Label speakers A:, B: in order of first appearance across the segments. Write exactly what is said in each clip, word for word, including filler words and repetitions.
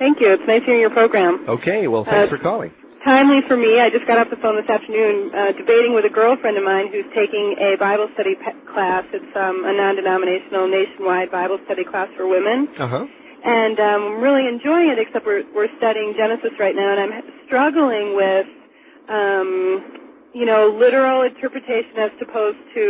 A: Thank you. It's nice hearing your program.
B: Okay, well, thanks
A: uh,
B: for calling.
A: Timely for me. I just got off the phone this afternoon uh, debating with a girlfriend of mine who's taking a Bible study pe- class. It's um, a non-denominational nationwide Bible study class for women.
B: Uh-huh.
A: And um, I'm really enjoying it, except we're, we're studying Genesis right now, and I'm struggling with, um, you know, literal interpretation as opposed to...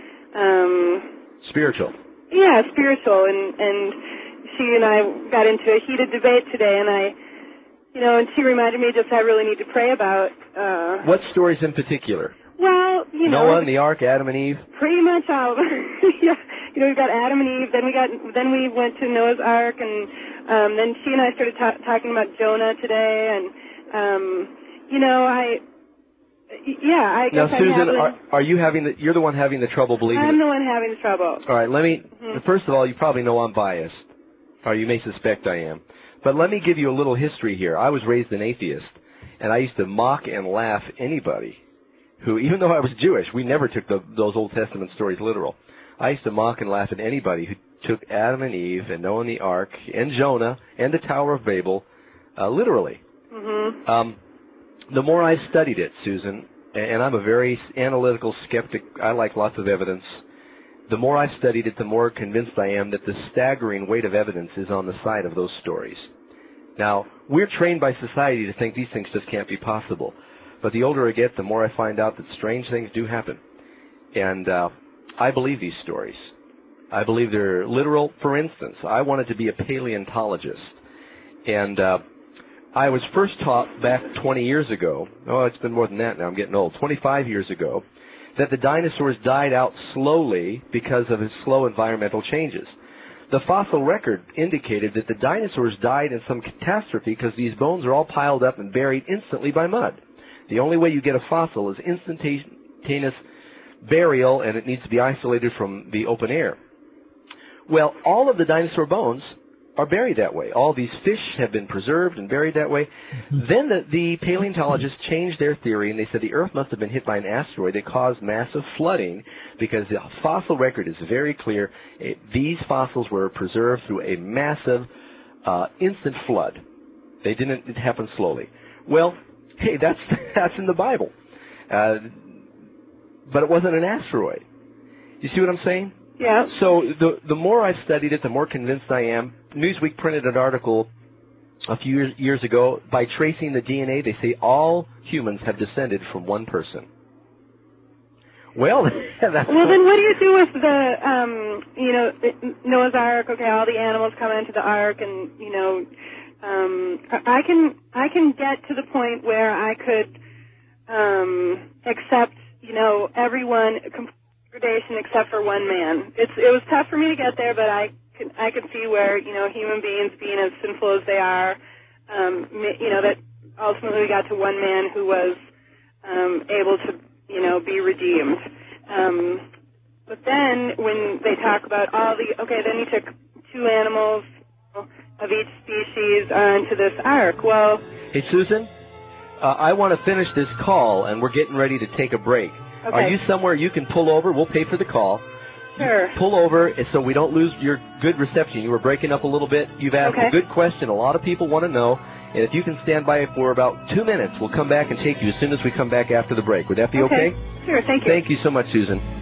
A: Um,
B: spiritual.
A: Yeah, spiritual. And, and she and I got into a heated debate today, and I... You know, and she reminded me just I really need to pray about... Uh,
B: what stories in particular?
A: Well, you know...
B: Noah and the Ark, Adam and Eve?
A: Pretty much all. Yeah. You know, we've got Adam and Eve, then we got, then we went to Noah's Ark, and um, then she and I started ta- talking about Jonah today, and, um, you know, I... Yeah, I guess
B: now,
A: I'm
B: Susan,
A: having...
B: are, are you having the... You're the one having the trouble believing...
A: I'm the one having the trouble.
B: All right, let me...
A: Mm-hmm.
B: First of all, you probably know I'm biased, or you may suspect I am. But let me give you a little history here. I was raised an atheist, and I used to mock and laugh anybody who, even though I was Jewish, we never took the, those Old Testament stories literal. I used to mock and laugh at anybody who took Adam and Eve and Noah and the Ark and Jonah and the Tower of Babel uh, literally.
A: Mm-hmm.
B: Um, the more I've studied it, Susan, and I'm a very analytical skeptic, I like lots of evidence, the more I've studied it, the more convinced I am that the staggering weight of evidence is on the side of those stories. Now, we're trained by society to think these things just can't be possible. But the older I get, the more I find out that strange things do happen. And uh, I believe these stories. I believe they're literal. For instance, I wanted to be a paleontologist. And uh, I was first taught back twenty years ago, oh, it's been more than that now, I'm getting old, twenty-five years ago, that the dinosaurs died out slowly because of slow environmental changes. The fossil record indicated that the dinosaurs died in some catastrophe because these bones are all piled up and buried instantly by mud. The only way you get a fossil is instantaneous burial, and it needs to be isolated from the open air. Well, all of the dinosaur bones are buried that way. All these fish have been preserved and buried that way. Then the, the paleontologists changed their theory, and they said the Earth must have been hit by an asteroid that caused massive flooding because the fossil record is very clear. It, these fossils were preserved through a massive uh, instant flood. They didn't, it happened slowly. Well, hey, that's, that's in the Bible. Uh, but it wasn't an asteroid. You see what I'm saying?
A: Yeah.
B: So the the more I've studied it, the more convinced I am. Newsweek printed an article a few years, years ago. By tracing the D N A, they say all humans have descended from one person. Well, that's...
A: Well, then what do you do with the, um, you know, Noah's Ark, okay, all the animals come into the Ark, and, you know, um, I can I can get to the point where I could um, accept, you know, everyone... except for one man. It's it was tough for me to get there, but I could I could see where, you know, human beings being as sinful as they are, um, you know, that ultimately we got to one man who was um, able to, you know, be redeemed. Um, but then when they talk about all the okay, then he took two animals of each species onto this ark. Well,
B: hey Susan, uh, I want to finish this call, and we're getting ready to take a break.
A: Okay.
B: Are you somewhere you can pull over? We'll pay for the call.
A: Sure.
B: You pull over so we don't lose your good reception. You were breaking up a little bit. You've asked
A: okay.
B: a good question. A lot of people want to know. And if you can stand by for about two minutes, we'll come back and take you as soon as we come back after the break. Would that be okay?
A: Okay. Sure, thank you.
B: Thank you so much, Susan.